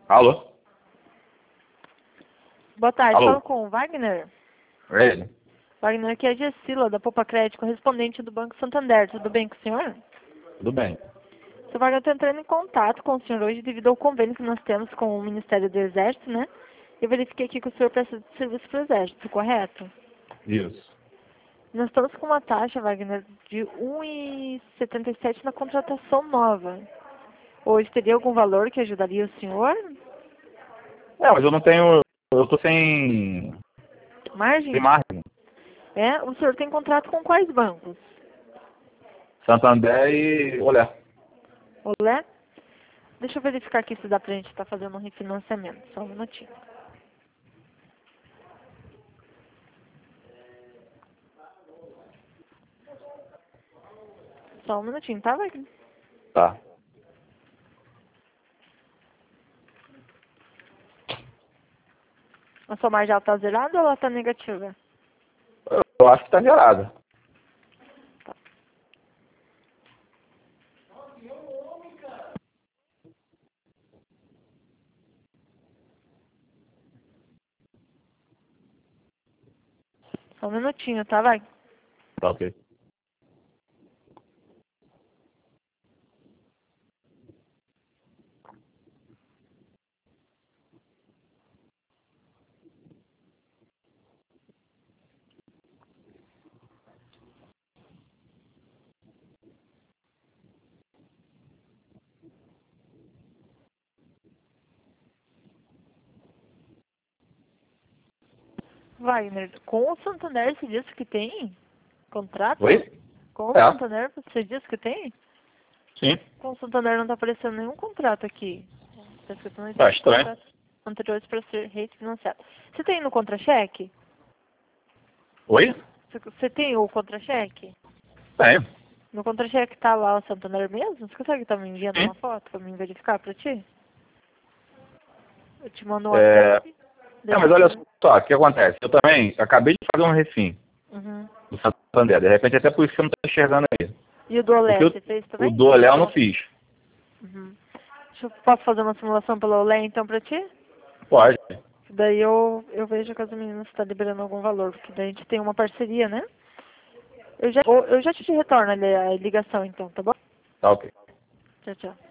Alô? Boa tarde, Alô? falo com o Wagner. É ele? Wagner, aqui é a Gessila, da Poupa Crédito, correspondente do Banco Santander. Tudo bem com o senhor? Tudo bem. Seu Wagner, eu estou entrando em contato com o senhor hoje devido ao convênio que nós temos com o Ministério do Exército, né? Eu verifiquei aqui que o senhor presta serviço para o Exército, correto? Isso. Nós estamos com uma taxa, Wagner, de 1,77 na contratação nova. Hoje teria algum valor que ajudaria o senhor? É, mas eu não tenho... Eu tô sem Margem? margem. É? O senhor tem contrato com quais bancos? Santander e Olé. Olé? Deixa eu verificar aqui se dá pra gente estar fazendo um refinanciamento. Só um minutinho. Só um minutinho, tá, Wagner? Tá. A sua margem tá zerada ou ela tá negativa? Eu acho que tá gerado. Só um minutinho, tá, Wagner? Tá ok. Wagner, com o Santander você disse que tem contrato? Oi? Com o É. Santander você disse que tem? Sim. Com o Santander não tá aparecendo nenhum contrato aqui. Tá escrito não Tá existe estranho. contrato anteriores para ser refinanciado. Você tem no contra-cheque? Oi? Você tem o contra-cheque? Tenho. No contra-cheque tá lá o Santander mesmo? Você consegue estar me enviando Sim. uma foto pra mim verificar pra ti? Eu te mando um É, WhatsApp. Daí mas olha você... só, o que acontece? Eu também acabei de fazer um refim Uhum. do Santander. De repente até por isso que eu não tô enxergando aí. E o do Porque Olé, você fez o também? do Olé eu não fiz. Uhum. Posso fazer uma simulação pelo Olé então pra ti? Pode. Daí eu vejo com as meninas se tá liberando algum valor, porque daí a gente tem uma parceria, né? Eu já te retorno a ligação então, tá bom? Tá ok. Tchau, tchau.